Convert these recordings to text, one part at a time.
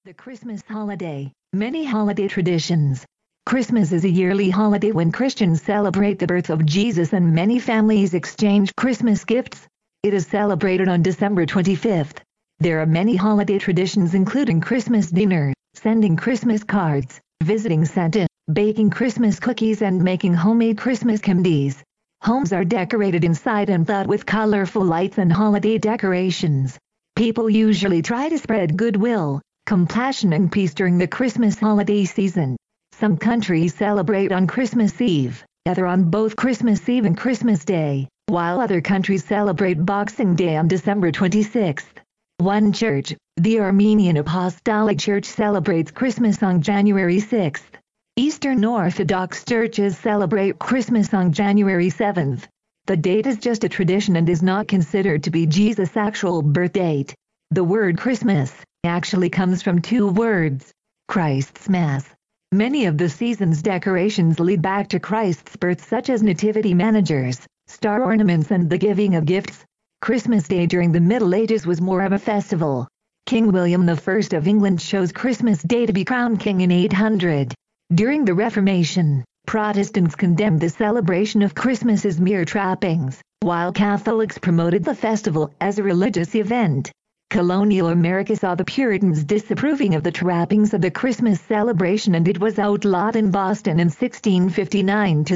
The Christmas holiday. Many holiday traditions. Christmas is a yearly holiday when Christians celebrate the birth of Jesus and many families exchange Christmas gifts. It is celebrated on December 25th. There are many holiday traditions including Christmas dinner, sending Christmas cards, visiting Santa, baking Christmas cookies and making homemade Christmas candies. Homes are decorated inside and out with colorful lights and holiday decorations. People usually try to spread goodwill, compassion and peace during the Christmas holiday season. Some countries celebrate on Christmas Eve, other on both Christmas Eve and Christmas Day, while other countries celebrate Boxing Day on December 26th. One church, the Armenian Apostolic Church, celebrates Christmas on January 6th. Eastern Orthodox churches celebrate Christmas on January 7th. The date is just a tradition and is not considered to be Jesus' actual birth date. The word Christmas actually comes from two words, Christ's Mass. Many of the season's decorations lead back to Christ's birth, such as nativity managers, star ornaments and the giving of gifts. Christmas Day during the Middle Ages was more of a festival. King William I of England chose Christmas Day to be crowned king in 800. During the Reformation, Protestants condemned the celebration of Christmas as mere trappings, while Catholics promoted the festival as a religious event. Colonial America saw the Puritans disapproving of the trappings of the Christmas celebration and it was outlawed in Boston in 1659 to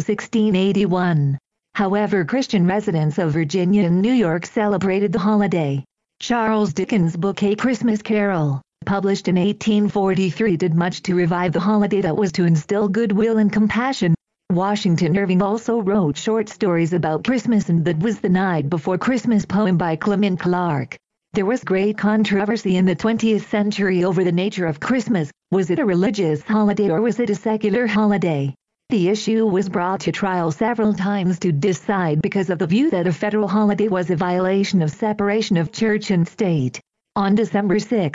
1681. However, Christian residents of Virginia and New York celebrated the holiday. Charles Dickens' book A Christmas Carol, published in 1843, did much to revive the holiday that was to instill goodwill and compassion. Washington Irving also wrote short stories about Christmas and That Was the Night Before Christmas poem by Clement Clarke. There was great controversy in the 20th century over the nature of Christmas. Was it a religious holiday or was it a secular holiday? The issue was brought to trial several times to decide because of the view that a federal holiday was a violation of separation of church and state. On December 6,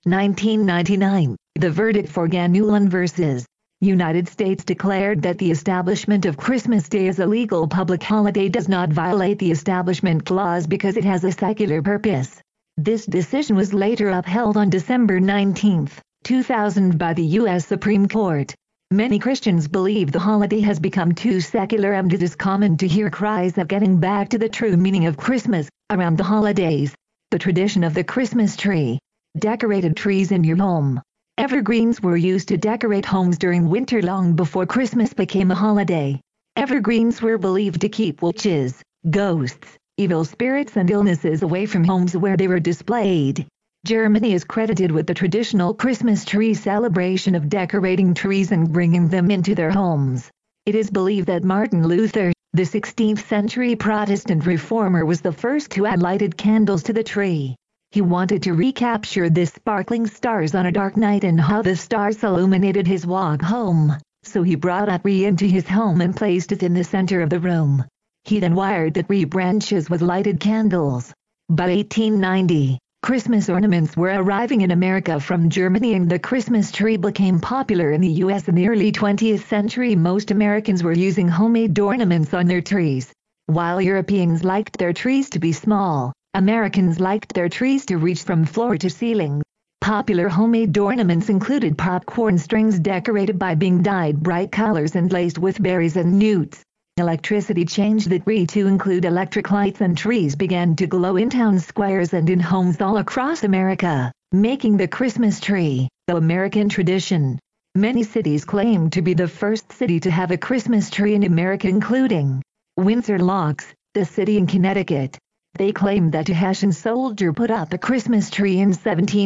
1999, the verdict for Ganulon v. United States declared that the establishment of Christmas Day as a legal public holiday does not violate the Establishment Clause because it has a secular purpose. This decision was later upheld on December 19, 2000 by the U.S. Supreme Court. Many Christians believe the holiday has become too secular and it is common to hear cries of getting back to the true meaning of Christmas around the holidays. The tradition of the Christmas tree. Decorated trees in your home. Evergreens were used to decorate homes during winter long before Christmas became a holiday. Evergreens were believed to keep witches, ghosts, evil spirits and illnesses away from homes where they were displayed. Germany is credited with the traditional Christmas tree celebration of decorating trees and bringing them into their homes. It is believed that Martin Luther, the 16th century Protestant reformer, was the first to add lighted candles to the tree. He wanted to recapture the sparkling stars on a dark night and how the stars illuminated his walk home, so he brought a tree into his home and placed it in the center of the room. He then wired the tree branches with lighted candles. By 1890, Christmas ornaments were arriving in America from Germany and the Christmas tree became popular in the U.S. In the early 20th century. Most Americans were using homemade ornaments on their trees. While Europeans liked their trees to be small, Americans liked their trees to reach from floor to ceiling. Popular homemade ornaments included popcorn strings decorated by being dyed bright colors and laced with berries and newts. Electricity changed the tree to include electric lights and trees began to glow in town squares and in homes all across America, making the Christmas tree the American tradition. Many cities claim to be the first city to have a Christmas tree in America, including Windsor Locks, the city in Connecticut. They claim that a Hessian soldier put up a Christmas tree in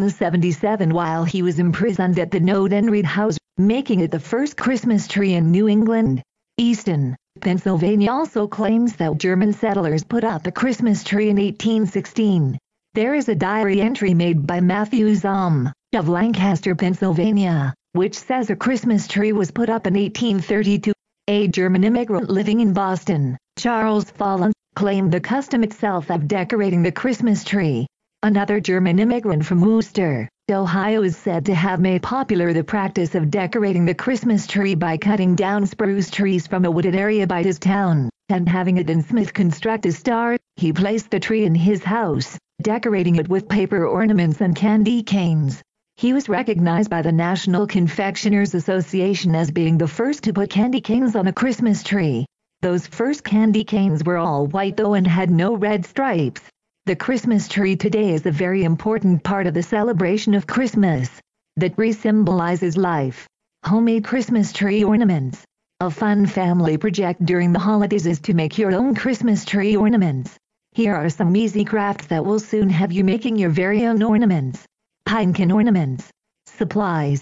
1777 while he was imprisoned at the Noden Reed House, making it the first Christmas tree in New England. Easton, Pennsylvania also claims that German settlers put up a Christmas tree in 1816. There is a diary entry made by Matthew Zahm, of Lancaster, Pennsylvania, which says a Christmas tree was put up in 1832. A German immigrant living in Boston, Charles Folland, claimed the custom itself of decorating the Christmas tree. Another German immigrant from Worcester, Ohio, is said to have made popular the practice of decorating the Christmas tree by cutting down spruce trees from a wooded area by his town, and having a tinsmith construct a star. He placed the tree in his house, decorating it with paper ornaments and candy canes. He was recognized by the National Confectioners Association as being the first to put candy canes on a Christmas tree. Those first candy canes were all white though and had no red stripes. The Christmas tree today is a very important part of the celebration of Christmas. The tree symbolizes life. Homemade Christmas tree ornaments. A fun family project during the holidays is to make your own Christmas tree ornaments. Here are some easy crafts that will soon have you making your very own ornaments. Pinecone ornaments. Supplies.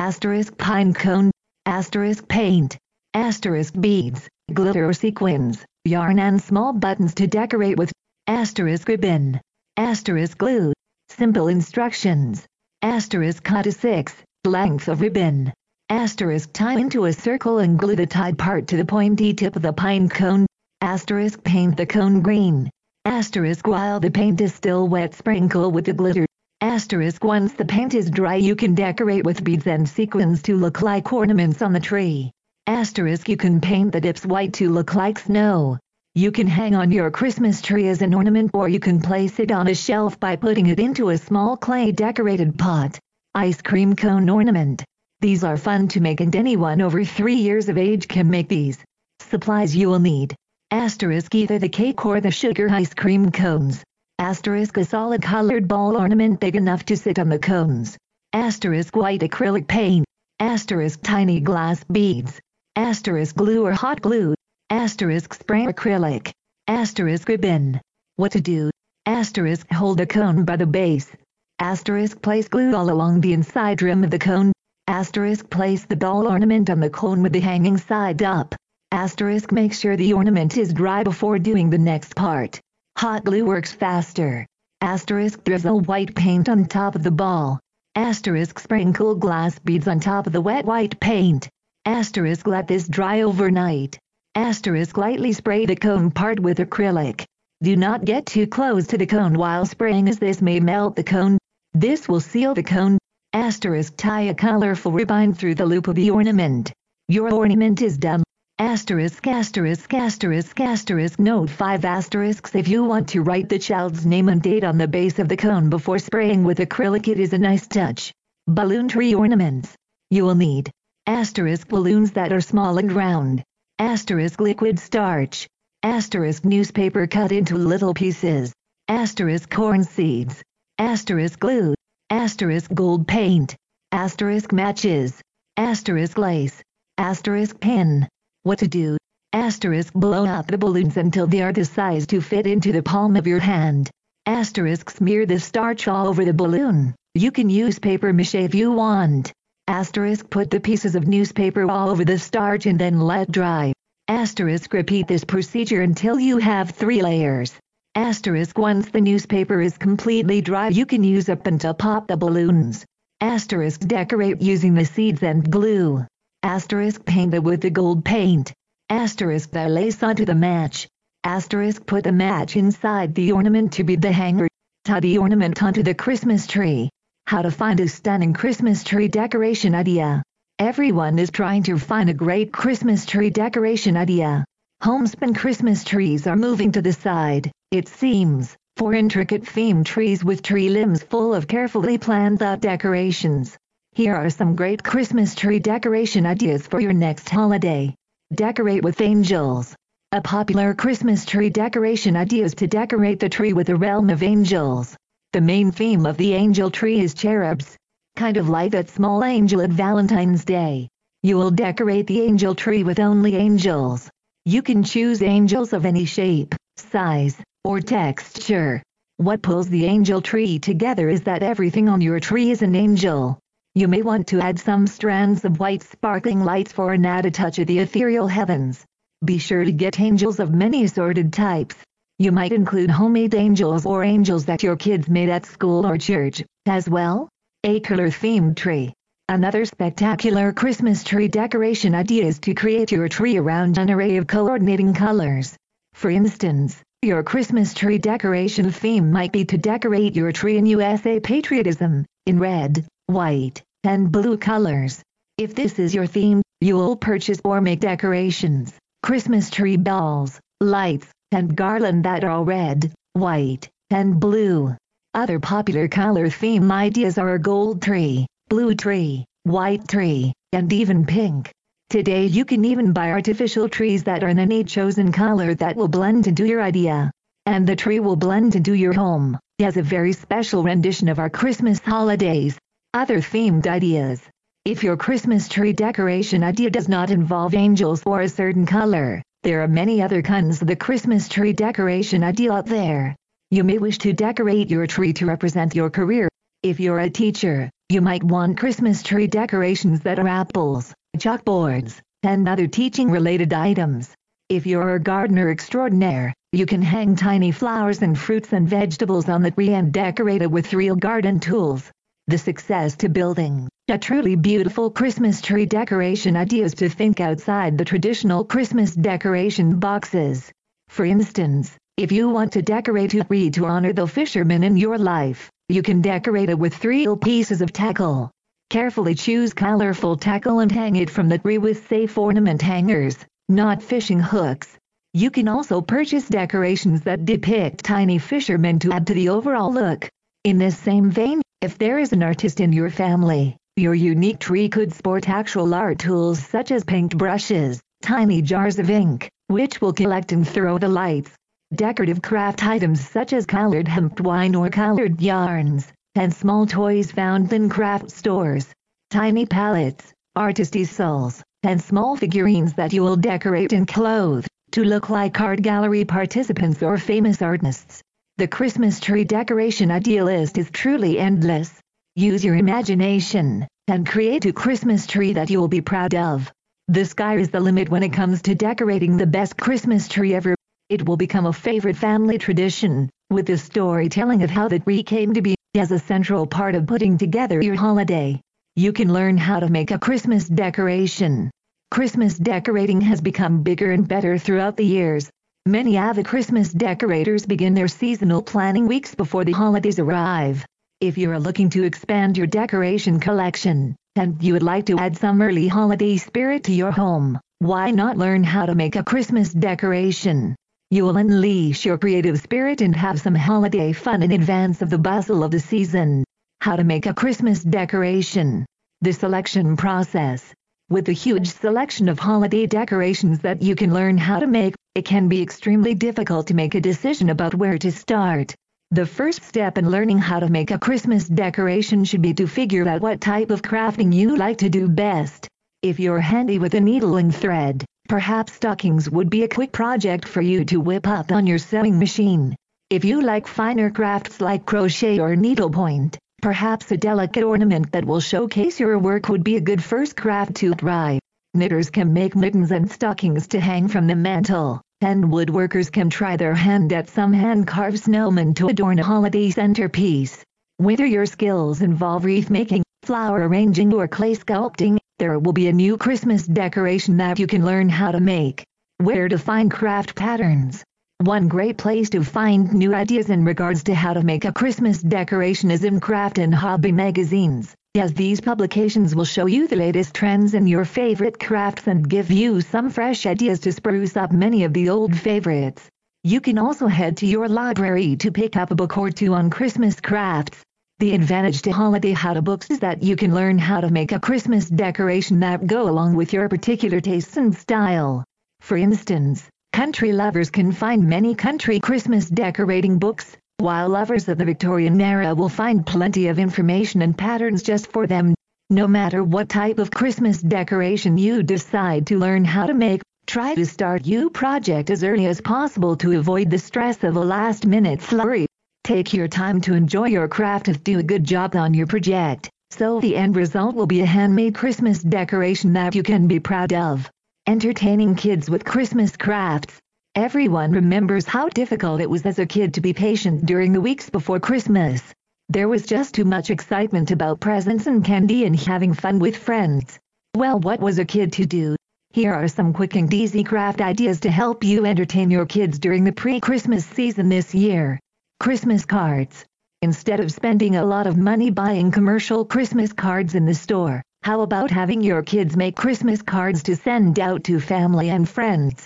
Pine cone. Paint. Beads, glitter or sequins, yarn and small buttons to decorate with. Ribbon. Glue. Simple instructions. Cut a 6 length of ribbon. Tie into a circle and glue the tied part to the pointy tip of the pine cone. Paint the cone green. While the paint is still wet, sprinkle with the glitter. Once the paint is dry, you can decorate with beads and sequins to look like ornaments on the tree. You can paint the tips white to look like snow. You can hang on your Christmas tree as an ornament, or you can place it on a shelf by putting it into a small clay decorated pot. Ice cream cone ornament. These are fun to make and anyone over 3 years of age can make these. Supplies you will need. Either the cake or the sugar ice cream cones. A solid colored ball ornament big enough to sit on the cones. White acrylic paint. Tiny glass beads. Glue or hot glue. Spray acrylic. Ribbon. What to do? Hold a cone by the base. Place glue all along the inside rim of the cone. Place the ball ornament on the cone with the hanging side up. Make sure the ornament is dry before doing the next part. Hot glue works faster. Drizzle white paint on top of the ball. Sprinkle glass beads on top of the wet white paint. Let this dry overnight. Lightly spray the cone part with acrylic. Do not get too close to the cone while spraying, as this may melt the cone. This will seal the cone. Tie a colorful ribbon through the loop of the ornament. Your ornament is done. Note 5 If you want to write the child's name and date on the base of the cone before spraying with acrylic, it is a nice touch. Balloon tree ornaments. You will need balloons that are small and round. Liquid starch. Newspaper cut into little pieces. Corn seeds. Glue. Gold paint. Matches. Lace. Pin. What to do? Blow up the balloons until they are the size to fit into the palm of your hand. Smear the starch all over the balloon. You can use paper mache if you want. Put the pieces of newspaper all over the starch and then let dry. Repeat this procedure until you have 3 layers. Once the newspaper is completely dry, you can use up and to pop the balloons. Decorate using the seeds and glue. Paint it with the gold paint. The lace onto the match. Put the match inside the ornament to be the hanger. Tie the ornament onto the Christmas tree. How to find a stunning Christmas tree decoration idea. Everyone is trying to find a great Christmas tree decoration idea. Homespun Christmas trees are moving to the side, it seems, for intricate themed trees with tree limbs full of carefully planned out decorations. Here are some great Christmas tree decoration ideas for your next holiday. Decorate with angels. A popular Christmas tree decoration idea is to decorate the tree with a realm of angels. The main theme of the angel tree is cherubs, kind of like that small angel at Valentine's Day. You will decorate the angel tree with only angels. You can choose angels of any shape, size, or texture. What pulls the angel tree together is that everything on your tree is an angel. You may want to add some strands of white sparkling lights for an added touch of the ethereal heavens. Be sure to get angels of many assorted types. You might include homemade angels or angels that your kids made at school or church, as well. A color-themed tree. Another spectacular Christmas tree decoration idea is to create your tree around an array of coordinating colors. For instance, your Christmas tree decoration theme might be to decorate your tree in USA patriotism, in red, white, and blue colors. If this is your theme, you will purchase or make decorations, Christmas tree balls, lights, and garland that are all red, white, and blue. Other popular color theme ideas are a gold tree, blue tree, white tree, and even pink. Today you can even buy artificial trees that are in any chosen color that will blend into your idea. And the tree will blend into your home, as a very special rendition of our Christmas holidays. Other themed ideas. If your Christmas tree decoration idea does not involve angels or a certain color, there are many other kinds of the Christmas tree decoration idea out there. You may wish to decorate your tree to represent your career. If you're a teacher, you might want Christmas tree decorations that are apples, chalkboards, and other teaching-related items. If you're a gardener extraordinaire, you can hang tiny flowers and fruits and vegetables on the tree and decorate it with real garden tools. The success to building a truly beautiful Christmas tree decoration idea is to think outside the traditional Christmas decoration boxes. For instance, if you want to decorate a tree to honor the fisherman in your life, you can decorate it with real pieces of tackle. Carefully choose colorful tackle and hang it from the tree with safe ornament hangers, not fishing hooks. You can also purchase decorations that depict tiny fishermen to add to the overall look. In this same vein, if there is an artist in your family, your unique tree could sport actual art tools such as paintbrushes, tiny jars of ink, which will collect and throw the lights, decorative craft items such as colored hemp twine or colored yarns, and small toys found in craft stores, tiny palettes, artist easels, and small figurines that you will decorate and clothe to look like art gallery participants or famous artists. The Christmas tree decoration idea list is truly endless. Use your imagination and create a Christmas tree that you will be proud of. The sky is the limit when it comes to decorating the best Christmas tree ever. It will become a favorite family tradition, with the storytelling of how the tree came to be as a central part of putting together your holiday. You can learn how to make a Christmas decoration. Christmas decorating has become bigger and better throughout the years. Many avid Christmas decorators begin their seasonal planning weeks before the holidays arrive. If you are looking to expand your decoration collection, and you would like to add some early holiday spirit to your home, why not learn how to make a Christmas decoration? You will unleash your creative spirit and have some holiday fun in advance of the bustle of the season. How to make a Christmas decoration. The selection process. With the huge selection of holiday decorations that you can learn how to make, it can be extremely difficult to make a decision about where to start. The first step in learning how to make a Christmas decoration should be to figure out what type of crafting you like to do best. If you're handy with a needle and thread, perhaps stockings would be a quick project for you to whip up on your sewing machine. If you like finer crafts like crochet or needlepoint, perhaps a delicate ornament that will showcase your work would be a good first craft to try. Knitters can make mittens and stockings to hang from the mantle, and woodworkers can try their hand at some hand-carved snowmen to adorn a holiday centerpiece. Whether your skills involve wreath making, flower arranging or clay sculpting, there will be a new Christmas decoration that you can learn how to make. Where to find craft patterns? One great place to find new ideas in regards to how to make a Christmas decoration is in craft and hobby magazines, as these publications will show you the latest trends in your favorite crafts and give you some fresh ideas to spruce up many of the old favorites. You can also head to your library to pick up a book or two on Christmas crafts. The advantage to holiday how-to books is that you can learn how to make a Christmas decoration that go along with your particular tastes and style. For instance, country lovers can find many country Christmas decorating books, while lovers of the Victorian era will find plenty of information and patterns just for them. No matter what type of Christmas decoration you decide to learn how to make, try to start your project as early as possible to avoid the stress of a last-minute flurry. Take your time to enjoy your craft and do a good job on your project, so the end result will be a handmade Christmas decoration that you can be proud of. Entertaining kids with Christmas crafts. Everyone remembers how difficult it was as a kid to be patient during the weeks before Christmas. There was just too much excitement about presents and candy and having fun with friends. Well, what was a kid to do? Here are some quick and easy craft ideas to help you entertain your kids during the pre-Christmas season this year. Christmas cards. Instead of spending a lot of money buying commercial Christmas cards in the store, how about having your kids make Christmas cards to send out to family and friends?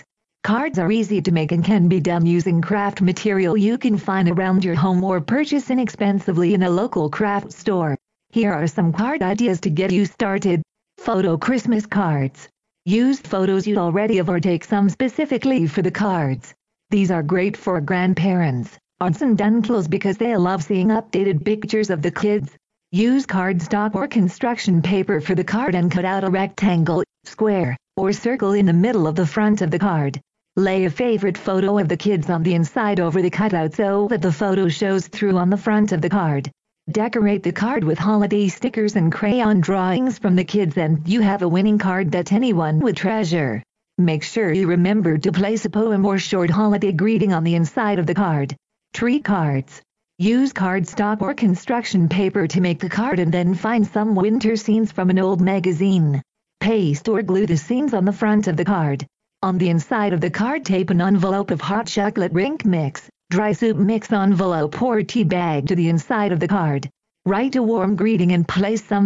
Cards are easy to make and can be done using craft material you can find around your home or purchase inexpensively in a local craft store. Here are some card ideas to get you started. Photo Christmas cards. Use photos you already have or take some specifically for the cards. These are great for grandparents, aunts and uncles because they love seeing updated pictures of the kids. Use cardstock or construction paper for the card and cut out a rectangle, square, or circle in the middle of the front of the card. Lay a favorite photo of the kids on the inside over the cutout so that the photo shows through on the front of the card. Decorate the card with holiday stickers and crayon drawings from the kids and you have a winning card that anyone would treasure. Make sure you remember to place a poem or short holiday greeting on the inside of the card. Tree cards. Use cardstock or construction paper to make the card and then find some winter scenes from an old magazine. Paste or glue the scenes on the front of the card. On the inside of the card, tape an envelope of hot chocolate drink mix, dry soup mix envelope or tea bag to the inside of the card. Write a warm greeting and place some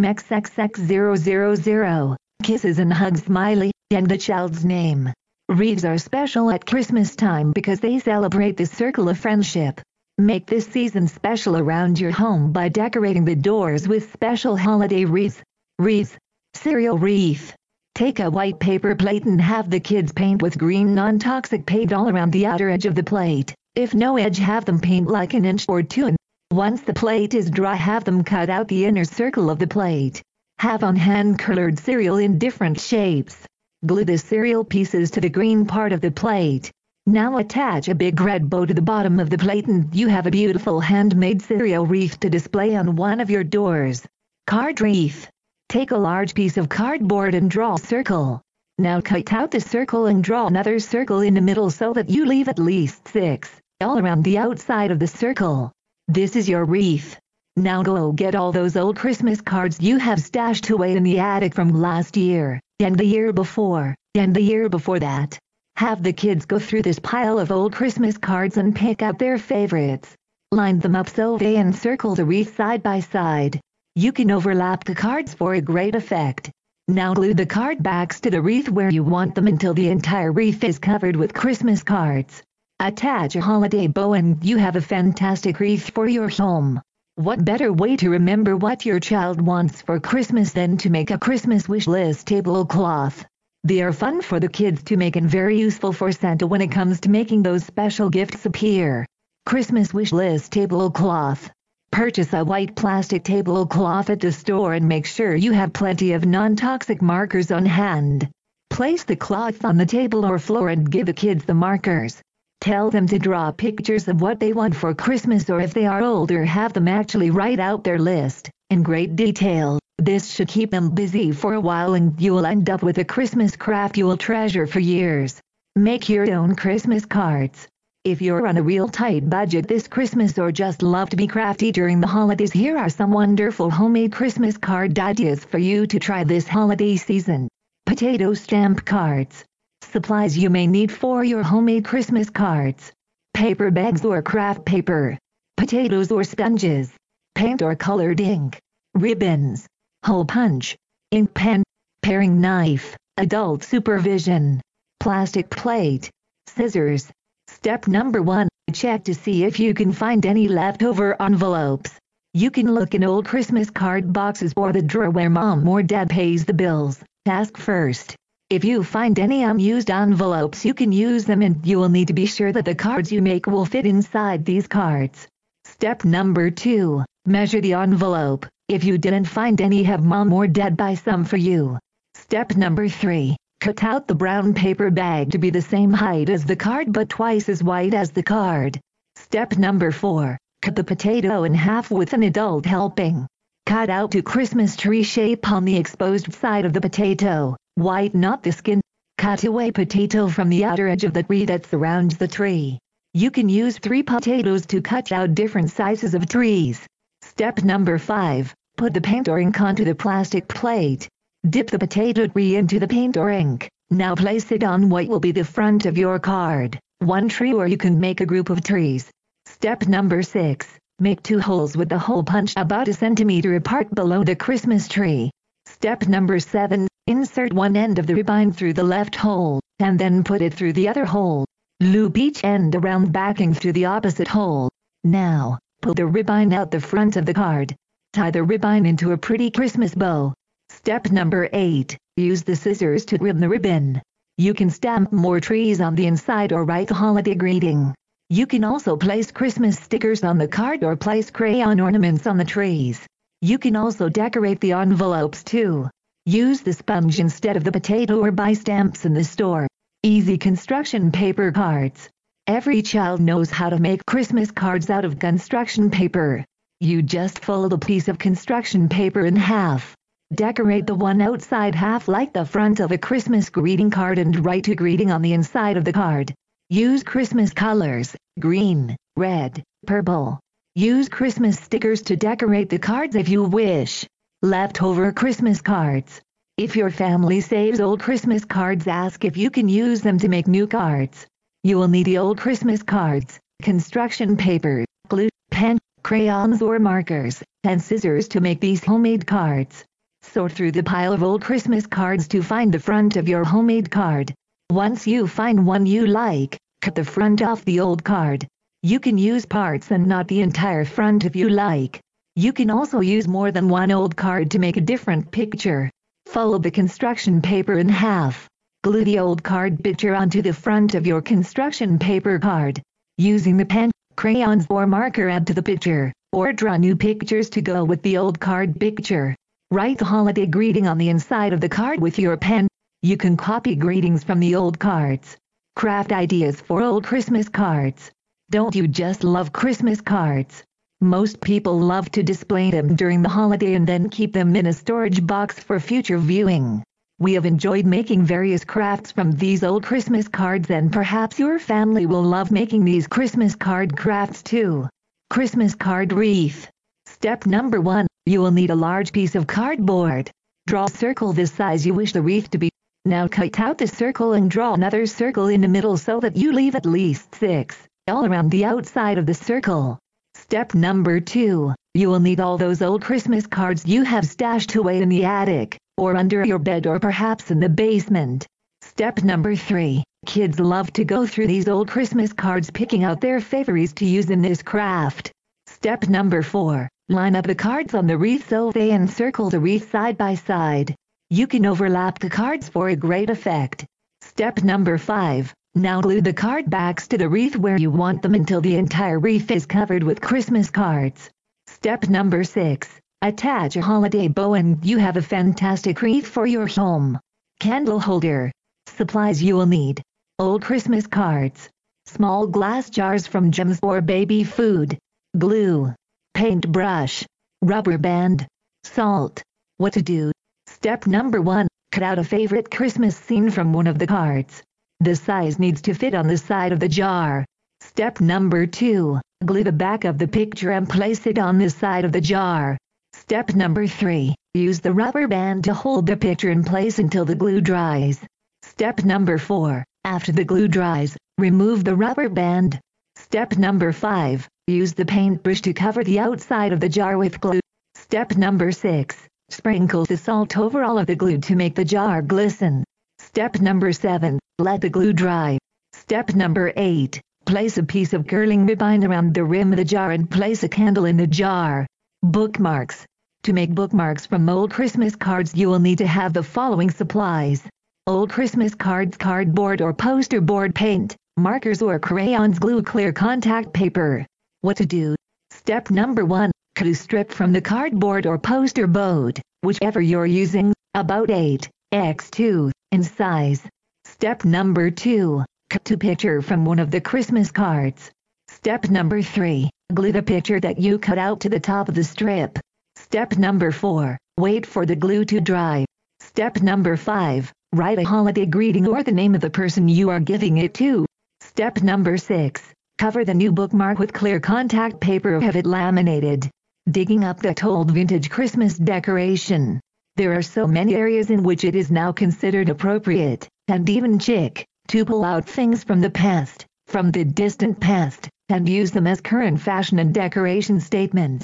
XXX000, kisses and hugs smiley, and the child's name. Wreaths are special at Christmas time because they celebrate the circle of friendship. Make this season special around your home by decorating the doors with special holiday wreaths. Wreaths. Cereal wreath. Take a white paper plate and have the kids paint with green non-toxic paint all around the outer edge of the plate. If no edge, have them paint like an inch or two, and once the plate is dry, have them cut out the inner circle of the plate. Have on hand colored cereal in different shapes. Glue the cereal pieces to the green part of the plate. Now attach a big red bow to the bottom of the plate and you have a beautiful handmade cereal wreath to display on one of your doors. Card wreath. Take a large piece of cardboard and draw a circle. Now cut out the circle and draw another circle in the middle so that you leave at least 6 all around the outside of the circle. This is your wreath. Now go get all those old Christmas cards you have stashed away in the attic from last year, and the year before, and the year before that. Have the kids go through this pile of old Christmas cards and pick out their favorites. Line them up so they encircle the wreath side by side. You can overlap the cards for a great effect. Now glue the card backs to the wreath where you want them until the entire wreath is covered with Christmas cards. Attach a holiday bow and you have a fantastic wreath for your home. What better way to remember what your child wants for Christmas than to make a Christmas wish list tablecloth? They are fun for the kids to make and very useful for Santa when it comes to making those special gifts appear. Christmas wish list tablecloth. Purchase a white plastic tablecloth at the store and make sure you have plenty of non-toxic markers on hand. Place the cloth on the table or floor and give the kids the markers. Tell them to draw pictures of what they want for Christmas, or if they are older, have them actually write out their list in great detail. This should keep them busy for a while and you will end up with a Christmas craft you will treasure for years. Make your own Christmas cards. If you're on a real tight budget this Christmas or just love to be crafty during the holidays, here are some wonderful homemade Christmas card ideas for you to try this holiday season. Potato stamp cards. Supplies you may need for your homemade Christmas cards. Paper bags or craft paper. Potatoes or sponges. Paint or colored ink. Ribbons. Hole punch. Ink pen. Paring knife. Adult supervision. Plastic plate. Scissors. Step number 1. Check to see if you can find any leftover envelopes. You can look in old Christmas card boxes or the drawer where mom or dad pays the bills. Ask first. If you find any unused envelopes, you can use them, and you will need to be sure that the cards you make will fit inside these cards. Step number 2. Measure the envelope. If you didn't find any, have mom or dad buy some for you. Step number 3. Cut out the brown paper bag to be the same height as the card but twice as wide as the card. Step number 4. Cut the potato in half with an adult helping. Cut out to Christmas tree shape on the exposed side of the potato. Whiten out the skin. Cut away potato from the outer edge of the tree that surrounds the tree. You can use 3 potatoes to cut out different sizes of trees. Step number 5. Put the paint or ink onto the plastic plate. Dip the potato tree into the paint or ink. Now place it on what will be the front of your card. One tree, or you can make a group of trees. Step number 6. Make 2 holes with the hole punch about a centimeter apart below the Christmas tree. Step number 7. Insert one end of the ribbon through the left hole. and then put it through the other hole. Loop each end around backing through the opposite hole. Now, pull the ribbon out the front of the card. Tie the ribbon into a pretty Christmas bow. Step number 8. Use the scissors to trim the ribbon. You can stamp more trees on the inside or write a holiday greeting. You can also place Christmas stickers on the card or place crayon ornaments on the trees. You can also decorate the envelopes too. Use the sponge instead of the potato or buy stamps in the store. Easy construction paper cards. Every child knows how to make Christmas cards out of construction paper. You just fold a piece of construction paper in half. Decorate the one outside half like the front of a Christmas greeting card and write a greeting on the inside of the card. Use Christmas colors, green, red, purple. Use Christmas stickers to decorate the cards if you wish. Leftover Christmas cards. If your family saves old Christmas cards, ask if you can use them to make new cards. You will need the old Christmas cards, construction paper, glue, pen, crayons or markers, and scissors to make these homemade cards. Sort through the pile of old Christmas cards to find the front of your homemade card. Once you find one you like, cut the front off the old card. You can use parts and not the entire front if you like. You can also use more than one old card to make a different picture. Fold the construction paper in half. Glue the old card picture onto the front of your construction paper card. Using the pen, crayons or marker, add to the picture, or draw new pictures to go with the old card picture. Write the holiday greeting on the inside of the card with your pen. You can copy greetings from the old cards. Craft ideas for old Christmas cards. Don't you just love Christmas cards? Most people love to display them during the holiday and then keep them in a storage box for future viewing. We have enjoyed making various crafts from these old Christmas cards, and perhaps your family will love making these Christmas card crafts too. Christmas card wreath. Step number 1. You will need a large piece of cardboard. Draw a circle the size you wish the wreath to be. Now cut out the circle and draw another circle in the middle so that you leave at least 6 all around the outside of the circle. Step number 2. You will need all those old Christmas cards you have stashed away in the attic, or under your bed, or perhaps in the basement. Step number 3. Kids love to go through these old Christmas cards picking out their favorites to use in this craft. Step number 4. Line up the cards on the wreath so they encircle the wreath side by side. You can overlap the cards for a great effect. Step number 5. Now glue the card backs to the wreath where you want them until the entire wreath is covered with Christmas cards. Step number 6. Attach a holiday bow and you have a fantastic wreath for your home. Candle holder. Supplies you will need. Old Christmas cards. Small glass jars from gems or baby food. Glue. Paintbrush. Rubber band. Salt. What to do? Step number 1. Cut out a favorite Christmas scene from one of the cards. The size needs to fit on the side of the jar. Step number 2. Glue the back of the picture and place it on the side of the jar. Step number 3. Use the rubber band to hold the picture in place until the glue dries. Step number 4. After the glue dries, remove the rubber band. Step number 5. Use the paintbrush to cover the outside of the jar with glue. Step number 6. Sprinkle the salt over all of the glue to make the jar glisten. Step number 7. Let the glue dry. Step number 8. Place a piece of curling ribbon around the rim of the jar and place a candle in the jar. Bookmarks. To make bookmarks from old Christmas cards you will need to have the following supplies. Old Christmas cards, cardboard or poster board paint, markers or crayons, glue, clear contact paper. What to do? Step number 1. Cut a strip from the cardboard or poster board, whichever you're using, about 8x2 in size. Step number 2. Cut a picture from one of the Christmas cards. Step number 3. Glue the picture that you cut out to the top of the strip. Step number 4. Wait for the glue to dry. Step number 5. Write a holiday greeting or the name of the person you are giving it to. Step number 6. Cover the new bookmark with clear contact paper or have it laminated. Digging up that old vintage Christmas decoration. There are so many areas in which it is now considered appropriate, and even chic, to pull out things from the past, from the distant past, and use them as current fashion and decoration statements.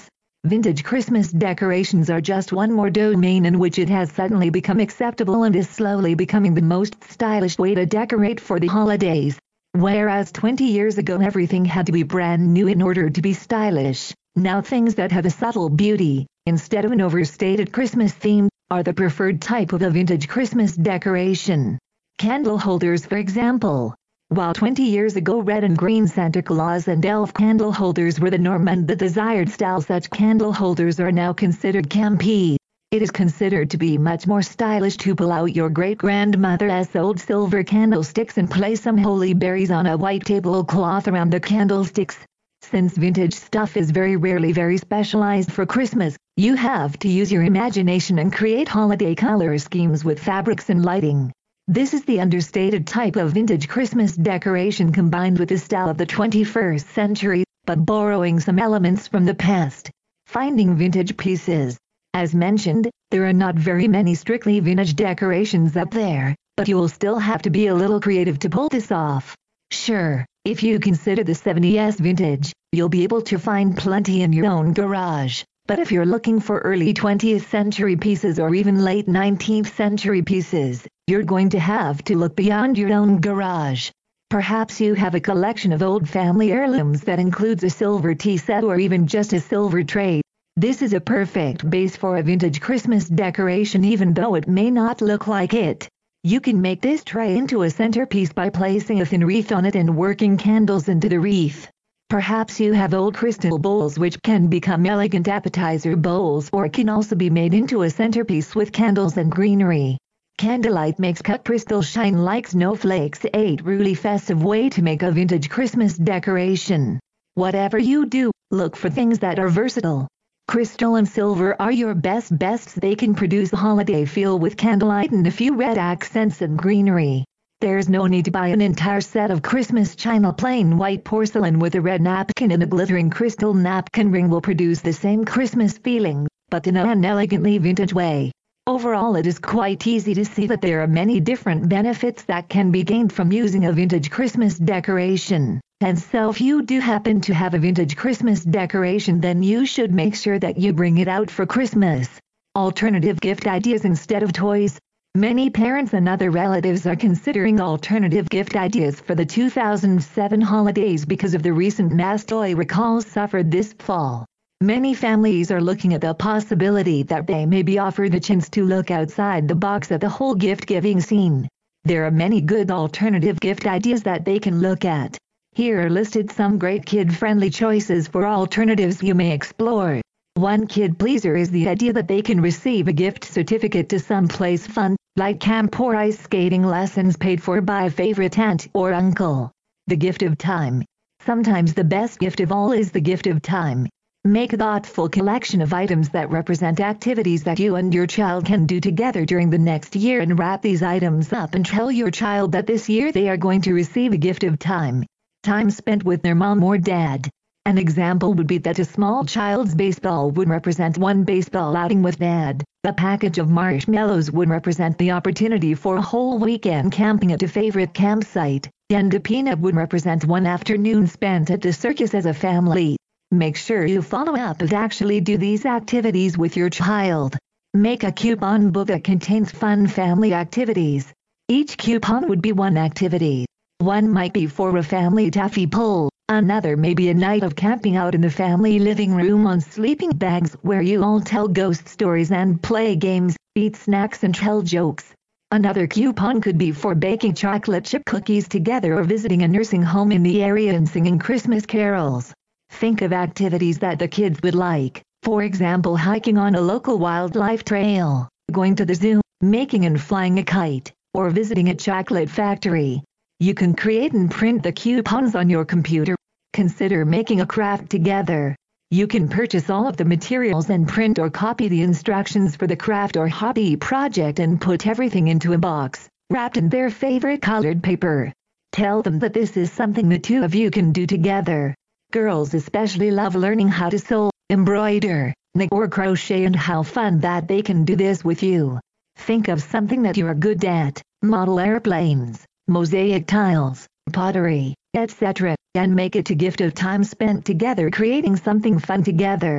Vintage Christmas decorations are just one more domain in which it has suddenly become acceptable and is slowly becoming the most stylish way to decorate for the holidays. Whereas 20 years ago everything had to be brand new in order to be stylish, now things that have a subtle beauty, instead of an overstated Christmas theme, are the preferred type of a vintage Christmas decoration. Candle holders, for example. While 20 years ago red and green Santa Claus and elf candle holders were the norm and the desired style, such candle holders are now considered campy. It is considered to be much more stylish to pull out your great-grandmother's old silver candlesticks and place some holy berries on a white tablecloth around the candlesticks. Since vintage stuff is very rarely very specialized for Christmas, you have to use your imagination and create holiday color schemes with fabrics and lighting. This is the understated type of vintage Christmas decoration combined with the style of the 21st century, but borrowing some elements from the past. Finding vintage pieces. As mentioned, there are not very many strictly vintage decorations up there, but you will still have to be a little creative to pull this off. Sure, if you consider the 70s vintage, you'll be able to find plenty in your own garage. But if you're looking for early 20th century pieces or even late 19th century pieces, you're going to have to look beyond your own garage. Perhaps you have a collection of old family heirlooms that includes a silver tea set or even just a silver tray. This is a perfect base for a vintage Christmas decoration even though it may not look like it. You can make this tray into a centerpiece by placing a thin wreath on it and working candles into the wreath. Perhaps you have old crystal bowls which can become elegant appetizer bowls or can also be made into a centerpiece with candles and greenery. Candlelight makes cut crystal shine like snowflakes, a truly festive way to make a vintage Christmas decoration. Whatever you do, look for things that are versatile. Crystal and silver are your best bets. They can produce a holiday feel with candlelight and a few red accents and greenery. There's no need to buy an entire set of Christmas china. Plain white porcelain with a red napkin and a glittering crystal napkin ring will produce the same Christmas feeling, but in an elegantly vintage way. Overall, it is quite easy to see that there are many different benefits that can be gained from using a vintage Christmas decoration. And so if you do happen to have a vintage Christmas decoration, then you should make sure that you bring it out for Christmas. Alternative gift ideas instead of toys. Many parents and other relatives are considering alternative gift ideas for the 2007 holidays because of the recent mass toy recalls suffered this fall. Many families are looking at the possibility that they may be offered the chance to look outside the box at the whole gift-giving scene. There are many good alternative gift ideas that they can look at. Here are listed some great kid-friendly choices for alternatives you may explore. One kid pleaser is the idea that they can receive a gift certificate to some place fun, like camp or ice skating lessons paid for by a favorite aunt or uncle. The gift of time. Sometimes the best gift of all is the gift of time. Make a thoughtful collection of items that represent activities that you and your child can do together during the next year and wrap these items up and tell your child that this year they are going to receive a gift of time. Time spent with their mom or dad. An example would be that a small child's baseball would represent one baseball outing with dad, a package of marshmallows would represent the opportunity for a whole weekend camping at a favorite campsite, and a peanut would represent one afternoon spent at the circus as a family. Make sure you follow up and actually do these activities with your child. Make a coupon book that contains fun family activities. Each coupon would be one activity. One might be for a family taffy pull. Another may be a night of camping out in the family living room on sleeping bags where you all tell ghost stories and play games, eat snacks and tell jokes. Another coupon could be for baking chocolate chip cookies together or visiting a nursing home in the area and singing Christmas carols. Think of activities that the kids would like, for example hiking on a local wildlife trail, going to the zoo, making and flying a kite, or visiting a chocolate factory. You can create and print the coupons on your computer. Consider making a craft together. You can purchase all of the materials and print or copy the instructions for the craft or hobby project and put everything into a box, wrapped in their favorite colored paper. Tell them that this is something the two of you can do together. Girls especially love learning how to sew, embroider, knit or crochet and how fun that they can do this with you. Think of something that you are good at, model airplanes, mosaic tiles, pottery, etc., and make it a gift of time spent together creating something fun together.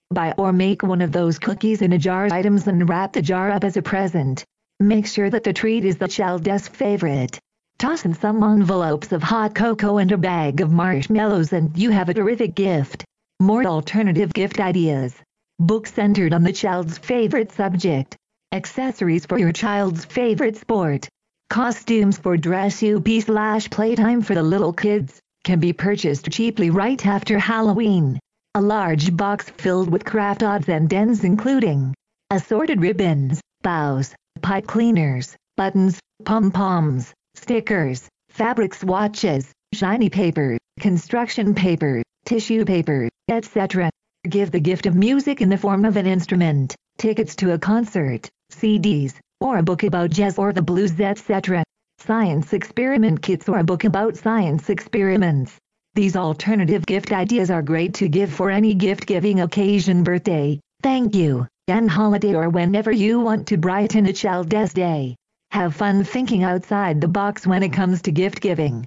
Buy or make one of those cookies in a jar items and wrap the jar up as a present. Make sure that the treat is the child's favorite. Toss in some envelopes of hot cocoa and a bag of marshmallows and you have a terrific gift. More alternative gift ideas. Books centered on the child's favorite subject. Accessories for your child's favorite sport. Costumes for dress up/playtime for the little kids can be purchased cheaply right after Halloween. A large box filled with craft odds and ends including assorted ribbons, bows, pipe cleaners, buttons, pom-poms, stickers, fabric swatches, shiny paper, construction paper, tissue paper, etc. Give the gift of music in the form of an instrument, tickets to a concert, CDs, or a book about jazz or the blues, etc. Science experiment kits or a book about science experiments. These alternative gift ideas are great to give for any gift-giving occasion, birthday, thank you, and holiday, or whenever you want to brighten a child's day. Have fun thinking outside the box when it comes to gift-giving.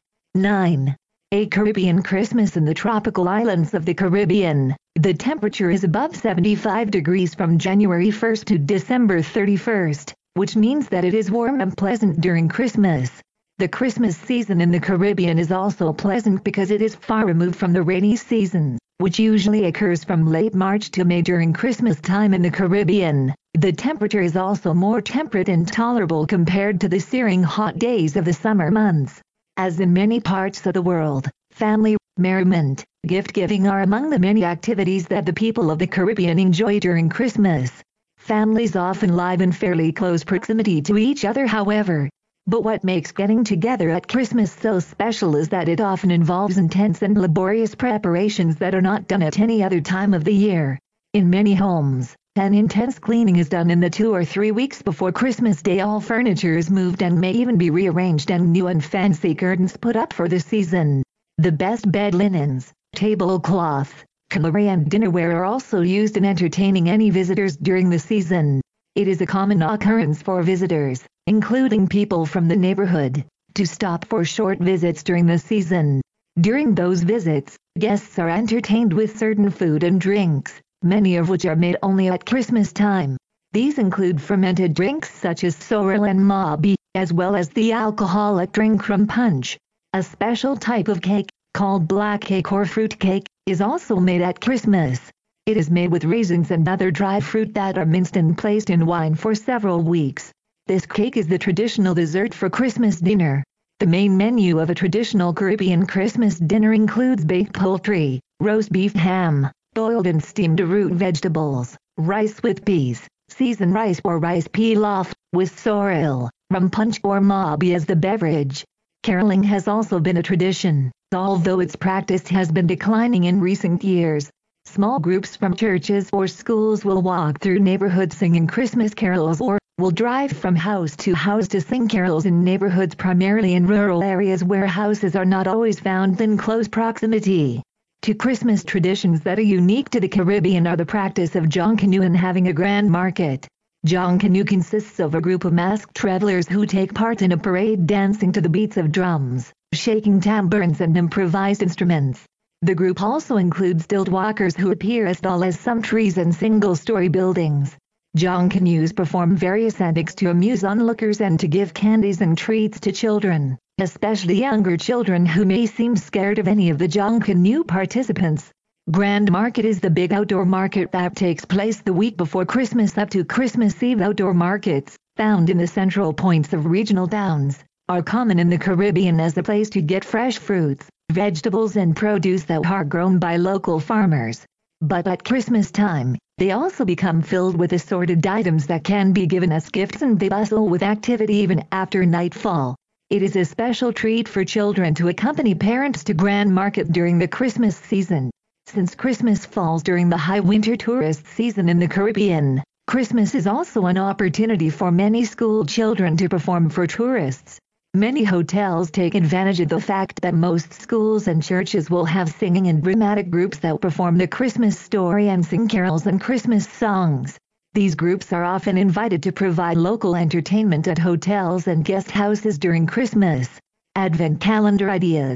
9. A Caribbean Christmas in the tropical islands of the Caribbean. The temperature is above 75 degrees from January 1st to December 31st, which means that it is warm and pleasant during Christmas. The Christmas season in the Caribbean is also pleasant because it is far removed from the rainy season, which usually occurs from late March to May during Christmas time in the Caribbean. The temperature is also more temperate and tolerable compared to the searing hot days of the summer months. As in many parts of the world, family, merriment, gift-giving are among the many activities that the people of the Caribbean enjoy during Christmas. Families often live in fairly close proximity to each other, however. But what makes getting together at Christmas so special is that it often involves intense and laborious preparations that are not done at any other time of the year. In many homes, an intense cleaning is done in the 2 or 3 weeks before Christmas Day. All furniture is moved and may even be rearranged and new and fancy curtains put up for the season. The best bed linens, tablecloths, cutlery and dinnerware are also used in entertaining any visitors during the season. It is a common occurrence for visitors, including people from the neighborhood, to stop for short visits during the season. During those visits, guests are entertained with certain food and drinks, many of which are made only at Christmas time. These include fermented drinks such as sorrel and mabi, as well as the alcoholic drink rum punch. A special type of cake, called black cake or fruit cake, is also made at Christmas. It is made with raisins and other dry fruit that are minced and placed in wine for several weeks. This cake is the traditional dessert for Christmas dinner. The main menu of a traditional Caribbean Christmas dinner includes baked poultry, roast beef, ham, boiled and steamed root vegetables, rice with peas, seasoned rice or rice pilaf, with sorrel, rum punch or mabi as the beverage. Caroling has also been a tradition, although its practice has been declining in recent years. Small groups from churches or schools will walk through neighborhoods singing Christmas carols or will drive from house to house to sing carols in neighborhoods primarily in rural areas where houses are not always found in close proximity. Two Christmas traditions that are unique to the Caribbean are the practice of jonquenue and having a grand market. Jonquenue consists of a group of masked travelers who take part in a parade dancing to the beats of drums, shaking tambourines and improvised instruments. The group also includes stilt walkers who appear as tall as some trees and single-story buildings. Jonquenues perform various antics to amuse onlookers and to give candies and treats to children, especially younger children who may seem scared of any of the jonquenue participants. Grand Market is the big outdoor market that takes place the week before Christmas up to Christmas Eve. Outdoor markets, found in the central points of regional towns, are common in the Caribbean as a place to get fresh fruits, vegetables and produce that are grown by local farmers. But at Christmas time, they also become filled with assorted items that can be given as gifts, and they bustle with activity even after nightfall. It is a special treat for children to accompany parents to Grand Market during the Christmas season. Since Christmas falls during the high winter tourist season in the Caribbean, Christmas is also an opportunity for many school children to perform for tourists. Many hotels take advantage of the fact that most schools and churches will have singing and dramatic groups that perform the Christmas story and sing carols and Christmas songs. These groups are often invited to provide local entertainment at hotels and guest houses during Christmas. Advent calendar ideas.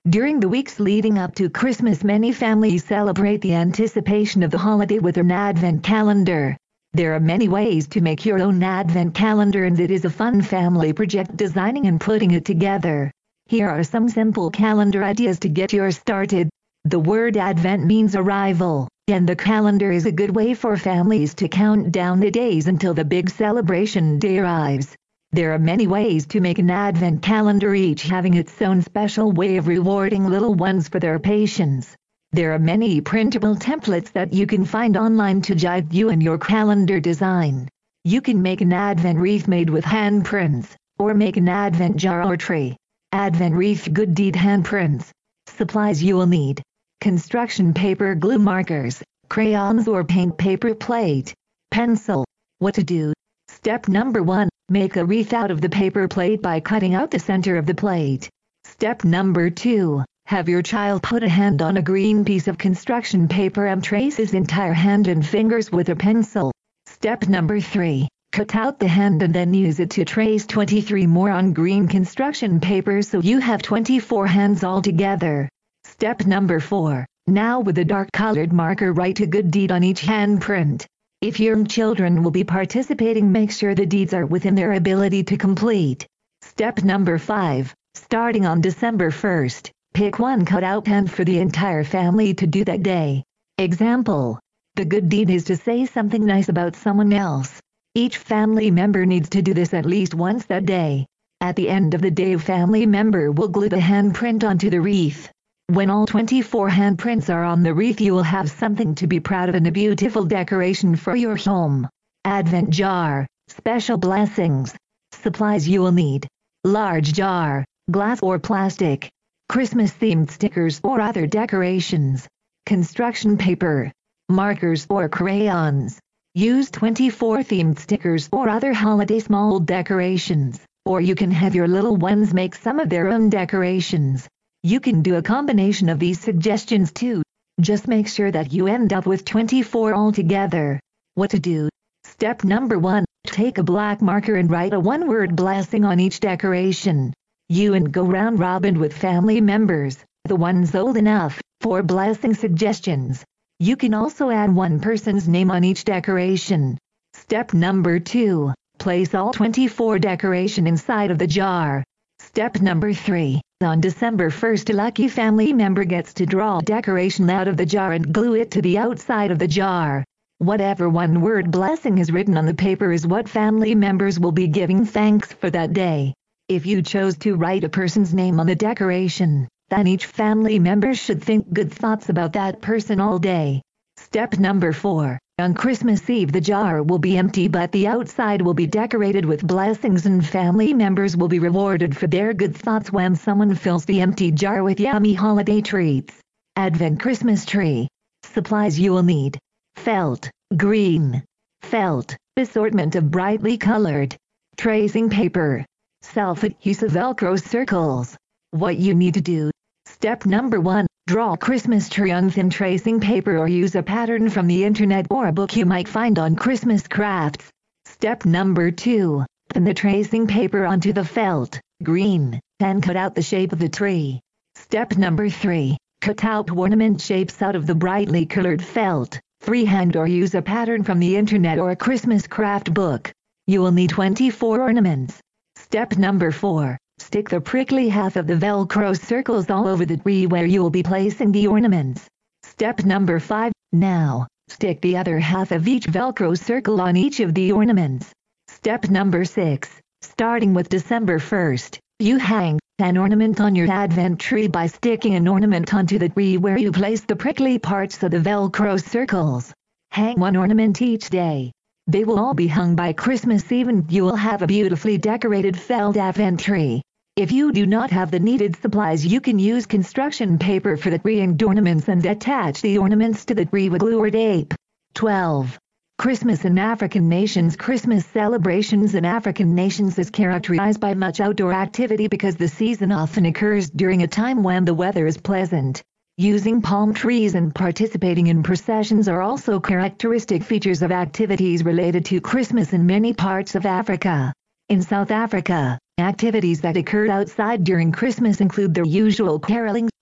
During the weeks leading up to Christmas, many families celebrate the anticipation of the holiday with an Advent calendar. There are many ways to make your own Advent calendar, and it is a fun family project designing and putting it together. Here are some simple calendar ideas to get yours started. The word Advent means arrival, and the calendar is a good way for families to count down the days until the big celebration day arrives. There are many ways to make an Advent calendar, each having its own special way of rewarding little ones for their patience. There are many printable templates that you can find online to guide you in your calendar design. You can make an Advent wreath made with handprints, or make an Advent jar or tree. Advent wreath good deed handprints. Supplies you will need: construction paper, glue, markers, crayons or paint, paper plate, pencil. What to do? Step number 1. Make a wreath out of the paper plate by cutting out the center of the plate. Step number 2. Have your child put a hand on a green piece of construction paper and trace his entire hand and fingers with a pencil. Step number 3. Cut out the hand and then use it to trace 23 more on green construction paper, so you have 24 hands altogether. Step number 4. Now with a dark colored marker, write a good deed on each handprint. If your children will be participating, make sure the deeds are within their ability to complete. Step number 5. Starting on December 1st, pick one cutout hand for the entire family to do that day. Example: the good deed is to say something nice about someone else. Each family member needs to do this at least once that day. At the end of the day, a family member will glue the handprint onto the wreath. When all 24 handprints are on the wreath, you will have something to be proud of and a beautiful decoration for your home. Advent jar, special blessings. Supplies you will need: large jar, glass or plastic, Christmas-themed stickers or other decorations, construction paper, markers or crayons. Use 24 themed stickers or other holiday small decorations, or you can have your little ones make some of their own decorations. You can do a combination of these suggestions too. Just make sure that you end up with 24 altogether. What to do? Step number 1. Take a black marker and write a one-word blessing on each decoration. You and go round robin with family members, the ones old enough, for blessing suggestions. You can also add one person's name on each decoration. Step number 2. Place all 24 decorations inside of the jar. Step number 3. On December 1st, a lucky family member gets to draw a decoration out of the jar and glue it to the outside of the jar. Whatever one-word blessing is written on the paper is what family members will be giving thanks for that day. If you chose to write a person's name on the decoration, then each family member should think good thoughts about that person all day. Step number 4. On Christmas Eve, the jar will be empty, but the outside will be decorated with blessings, and family members will be rewarded for their good thoughts when someone fills the empty jar with yummy holiday treats. Advent Christmas tree. Supplies you will need: felt, green, felt, assortment of brightly colored, tracing paper, self-adhesive Velcro circles. What you need to do. Step number 1. Draw a Christmas tree on thin tracing paper, or use a pattern from the internet or a book you might find on Christmas crafts. Step number 2. Pin the tracing paper onto the felt, green, and cut out the shape of the tree. Step number 3. Cut out ornament shapes out of the brightly colored felt, freehand, or use a pattern from the internet or a Christmas craft book. You will need 24 ornaments. Step number 4. Stick the prickly half of the Velcro circles all over the tree where you will be placing the ornaments. Step number 5. Now, stick the other half of each Velcro circle on each of the ornaments. Step number 6. Starting with December 1st, you hang an ornament on your Advent tree by sticking an ornament onto the tree where you place the prickly parts of the Velcro circles. Hang one ornament each day. They will all be hung by Christmas Eve, and you will have a beautifully decorated felt Advent tree. If you do not have the needed supplies, you can use construction paper for the tree and ornaments and attach the ornaments to the tree with glue or tape. 12. Christmas in African nations. Christmas celebrations in African nations is characterized by much outdoor activity because the season often occurs during a time when the weather is pleasant. Using palm trees and participating in processions are also characteristic features of activities related to Christmas in many parts of Africa. In South Africa, activities that occur outside during Christmas include the usual caroling,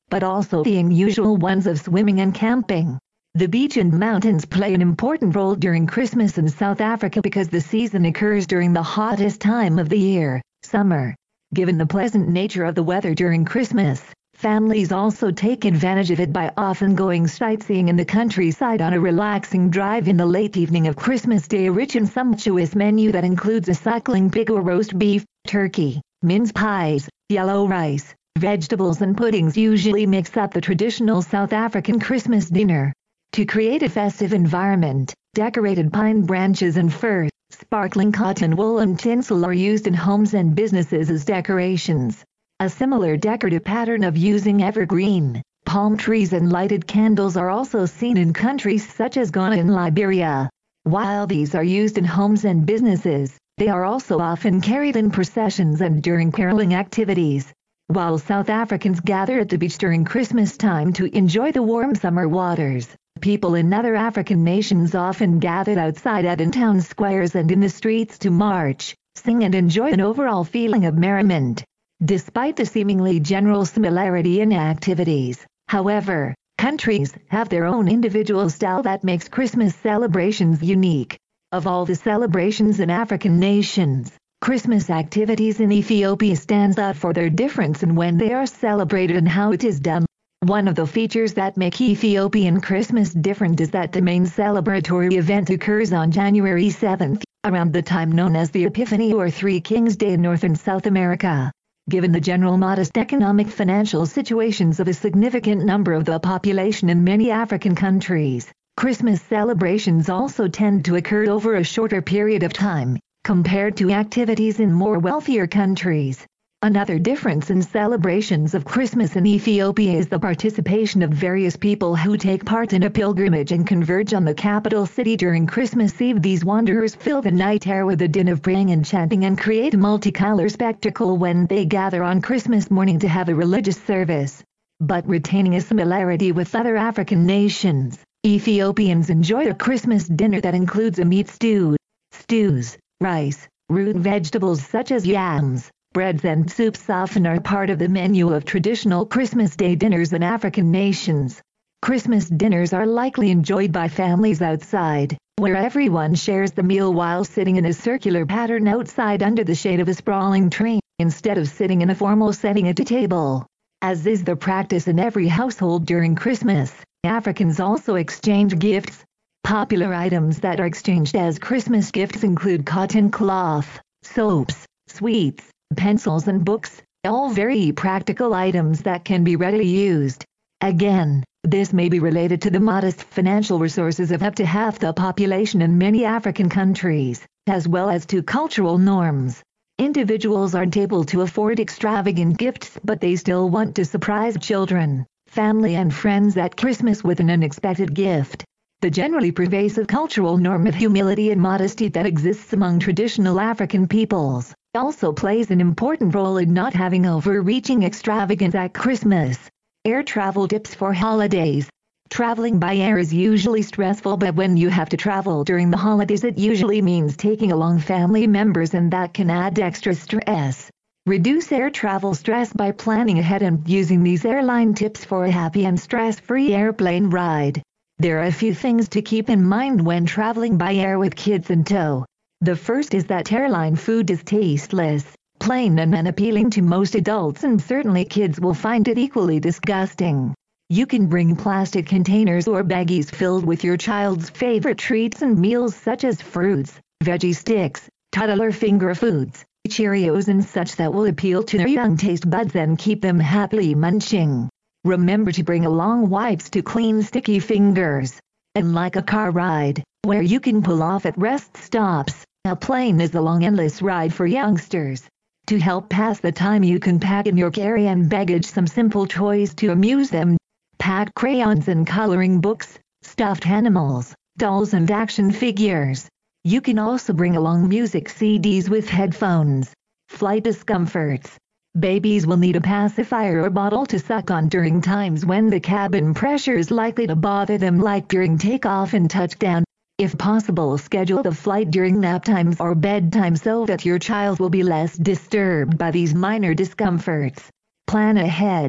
but also the unusual ones of swimming and camping. The beach and mountains play an important role during Christmas in South Africa because the season occurs during the hottest time of the year, summer. Given the pleasant nature of the weather during Christmas, families also take advantage of it by often going sightseeing in the countryside on a relaxing drive in the late evening of Christmas Day. A rich and sumptuous menu that includes a suckling pig or roast beef, turkey, mince pies, yellow rice, vegetables and puddings usually makes up the traditional South African Christmas dinner. To create a festive environment, decorated pine branches and fur, sparkling cotton wool and tinsel are used in homes and businesses as decorations. A similar decorative pattern of using evergreen, palm trees and lighted candles are also seen in countries such as Ghana and Liberia. While these are used in homes and businesses, they are also often carried in processions and during caroling activities. While South Africans gather at the beach during Christmas time to enjoy the warm summer waters, people in other African nations often gathered outside at in town squares and in the streets to march, sing and enjoy an overall feeling of merriment. Despite the seemingly general similarity in activities, however, countries have their own individual style that makes Christmas celebrations unique. Of all the celebrations in African nations, Christmas activities in Ethiopia stands out for their difference in when they are celebrated and how it is done. One of the features that make Ethiopian Christmas different is that the main celebratory event occurs on January 7th, around the time known as the Epiphany or Three Kings Day in North and South America. Given the general modest economic financial situations of a significant number of the population in many African countries, Christmas celebrations also tend to occur over a shorter period of time, compared to activities in more wealthier countries. Another difference in celebrations of Christmas in Ethiopia is the participation of various people who take part in a pilgrimage and converge on the capital city during Christmas Eve. These wanderers fill the night air with a din of praying and chanting and create a multicolor spectacle when they gather on Christmas morning to have a religious service. But retaining a similarity with other African nations, Ethiopians enjoy a Christmas dinner that includes a meat stew, stews, rice, root vegetables such as yams, breads and soups often are part of the menu of traditional Christmas Day dinners in African nations. Christmas dinners are likely enjoyed by families outside, where everyone shares the meal while sitting in a circular pattern outside under the shade of a sprawling tree, instead of sitting in a formal setting at a table. As is the practice in every household during Christmas, Africans also exchange gifts. Popular items that are exchanged as Christmas gifts include cotton cloth, soaps, sweets, pencils and books, all very practical items that can be readily used. Again, this may be related to the modest financial resources of up to half the population in many African countries, as well as to cultural norms. Individuals aren't able to afford extravagant gifts, but they still want to surprise children, family and friends at Christmas with an unexpected gift. The generally pervasive cultural norm of humility and modesty that exists among traditional African peoples also plays an important role in not having overreaching extravagance at Christmas. Air travel tips for holidays. Traveling by air is usually stressful, but when you have to travel during the holidays it usually means taking along family members, and that can add extra stress. Reduce air travel stress by planning ahead and using these airline tips for a happy and stress-free airplane ride. There are a few things to keep in mind when traveling by air with kids in tow. The first is that airline food is tasteless, plain and unappealing to most adults, and certainly kids will find it equally disgusting. You can bring plastic containers or baggies filled with your child's favorite treats and meals such as fruits, veggie sticks, toddler finger foods, Cheerios and such that will appeal to their young taste buds and keep them happily munching. Remember to bring along wipes to clean sticky fingers. And like a car ride, where you can pull off at rest stops, a plane is a long endless ride for youngsters. To help pass the time, you can pack in your carry-on baggage some simple toys to amuse them. Pack crayons and coloring books, stuffed animals, dolls and action figures. You can also bring along music CDs with headphones. Flight discomforts. Babies will need a pacifier or bottle to suck on during times when the cabin pressure is likely to bother them, like during takeoff and touchdown. If possible, schedule the flight during nap times or bedtime so that your child will be less disturbed by these minor discomforts. Plan ahead.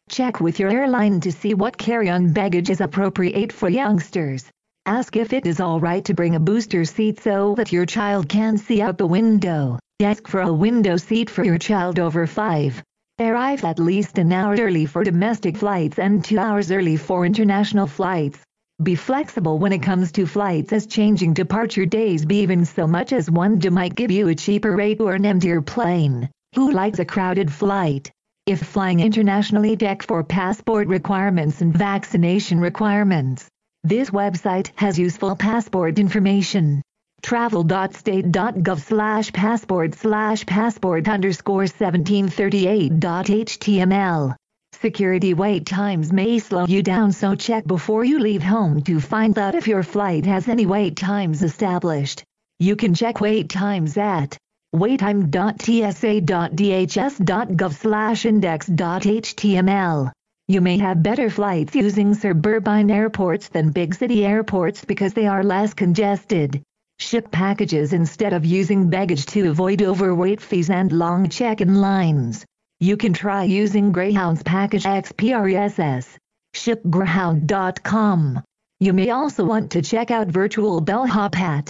Check with your airline to see what carry-on baggage is appropriate for youngsters. Ask if it is alright to bring a booster seat so that your child can see out the window. Ask for a window seat for your child over 5. Arrive at least an hour early for domestic flights and 2 hours early for international flights. Be flexible when it comes to flights, as changing departure days be even so much as 1 day might give you a cheaper rate or an emptier plane. Who likes a crowded flight? If flying internationally, check for passport requirements and vaccination requirements. This website has useful passport information. travel.state.gov/passport/passport_1738.html. Security wait times may slow you down, so check before you leave home to find out if your flight has any wait times established. You can check wait times at waittime.tsa.dhs.gov/index.html. You may have better flights using suburban airports than big city airports because they are less congested. Ship packages instead of using baggage to avoid overweight fees and long check-in lines. You can try using Greyhound's package XPRSS. ShipGreyhound.com. You may also want to check out Virtual Bellhop at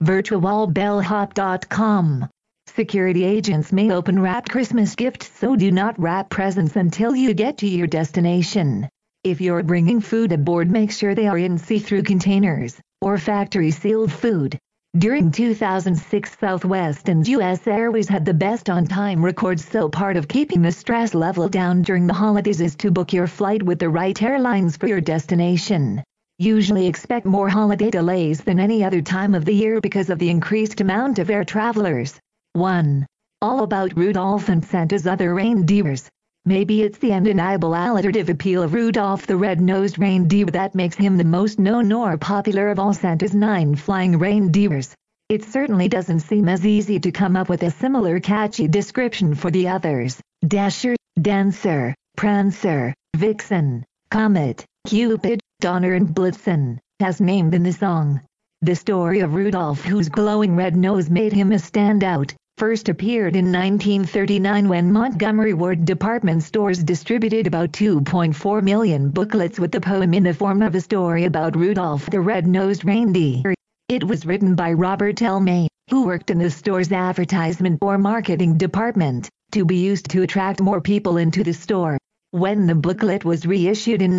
virtualbellhop.com. Security agents may open wrapped Christmas gifts, so do not wrap presents until you get to your destination. If you're bringing food aboard, make sure they are in see-through containers or factory-sealed food. During 2006, Southwest and U.S. Airways had the best on-time records, so part of keeping the stress level down during the holidays is to book your flight with the right airlines for your destination. Usually expect more holiday delays than any other time of the year because of the increased amount of air travelers. 1. All about Rudolph and Santa's other reindeers. Maybe it's the undeniable alliterative appeal of Rudolph the red-nosed reindeer that makes him the most known or popular of all Santa's 9 flying reindeers. It certainly doesn't seem as easy to come up with a similar catchy description for the others. Dasher, Dancer, Prancer, Vixen, Comet, Cupid, Donner and Blitzen, as named in the song. The story of Rudolph, whose glowing red nose made him a standout, first appeared in 1939 when Montgomery Ward department stores distributed about 2.4 million booklets with the poem in the form of a story about Rudolph the red-nosed reindeer. It was written by Robert L. May, who worked in the store's advertisement or marketing department, to be used to attract more people into the store. When the booklet was reissued in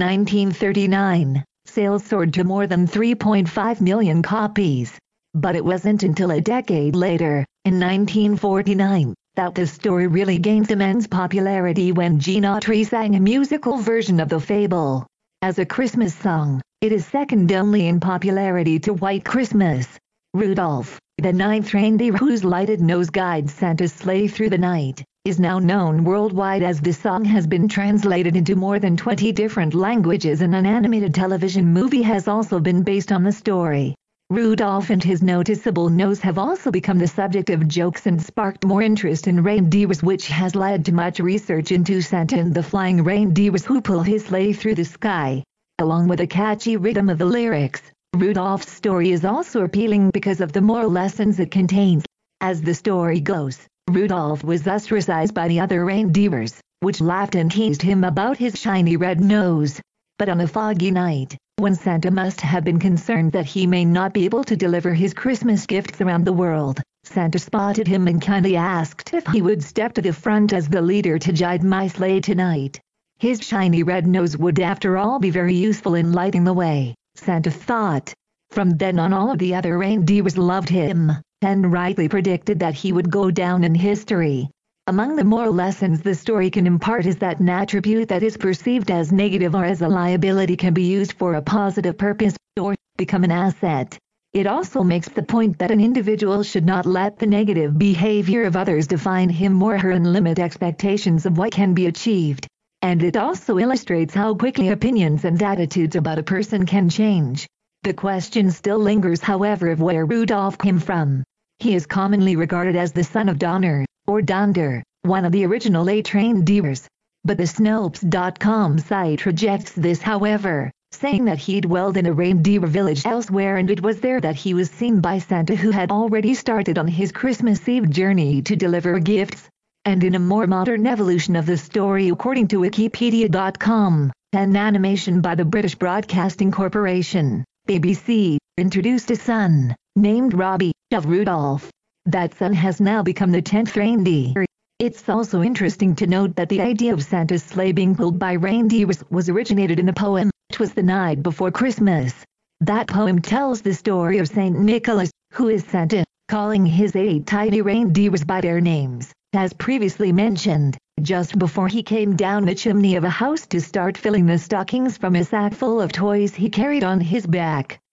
1939, sales soared to more than 3.5 million copies. But it wasn't until a decade later, in 1949, that the story really gained immense popularity when Gene Autry sang a musical version of the fable. As a Christmas song, it is second only in popularity to White Christmas. Rudolph, the 9th reindeer whose lighted nose guides Santa's sleigh through the night, is now known worldwide as the song has been translated into more than 20 different languages, and an animated television movie has also been based on the story. Rudolph and his noticeable nose have also become the subject of jokes and sparked more interest in reindeers, which has led to much research into Santa and the flying reindeers who pull his sleigh through the sky. Along with the catchy rhythm of the lyrics, Rudolph's story is also appealing because of the moral lessons it contains. As the story goes, Rudolph was ostracized by the other reindeers, which laughed and teased him about his shiny red nose. But on a foggy night, when Santa must have been concerned that he may not be able to deliver his Christmas gifts around the world, Santa spotted him and kindly asked if he would step to the front as the leader to guide my sleigh tonight. His shiny red nose would after all be very useful in lighting the way, Santa thought. From then on, all of the other reindeers loved him, and rightly predicted that he would go down in history. Among the moral lessons the story can impart is that an attribute that is perceived as negative or as a liability can be used for a positive purpose, or become an asset. It also makes the point that an individual should not let the negative behavior of others define him or her and limit expectations of what can be achieved. And it also illustrates how quickly opinions and attitudes about a person can change. The question still lingers, however, of where Rudolph came from. He is commonly regarded as the son of Donner, or Donder, one of the original 8 reindeers. But the Snopes.com site rejects this, however, saying that he dwelled in a reindeer village elsewhere and it was there that he was seen by Santa, who had already started on his Christmas Eve journey to deliver gifts. And in a more modern evolution of the story according to Wikipedia.com, an animation by the British Broadcasting Corporation, BBC, introduced a son, named Robbie, of Rudolph. That son has now become the 10th reindeer. It's also interesting to note that the idea of Santa's sleigh being pulled by reindeers was originated in a poem, "'Twas the Night Before Christmas." That poem tells the story of Saint Nicholas, who is Santa, calling his 8 tiny reindeers by their names, as previously mentioned, just before he came down the chimney of a house to start filling the stockings from a sack full of toys he carried on his back.